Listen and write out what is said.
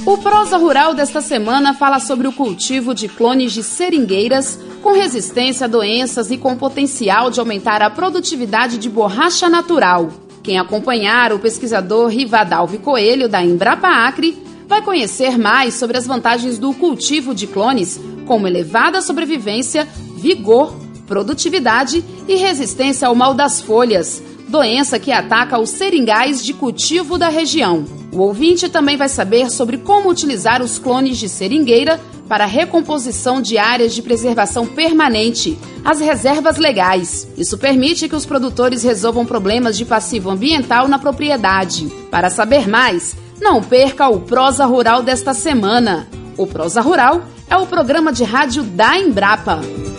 O Prosa Rural desta semana fala sobre o cultivo de clones de seringueiras com resistência a doenças e com potencial de aumentar a produtividade de borracha natural. Quem acompanhar o pesquisador Rivadalvi Coelho, da Embrapa Acre, vai conhecer mais sobre as vantagens do cultivo de clones, como elevada sobrevivência, vigor, produtividade e resistência ao mal das folhas, doença que ataca os seringais de cultivo da região. O ouvinte também vai saber sobre como utilizar os clones de seringueira para a recomposição de áreas de preservação permanente, as reservas legais. Isso permite que os produtores resolvam problemas de passivo ambiental na propriedade. Para saber mais, não perca o Prosa Rural desta semana. O Prosa Rural é o programa de rádio da Embrapa.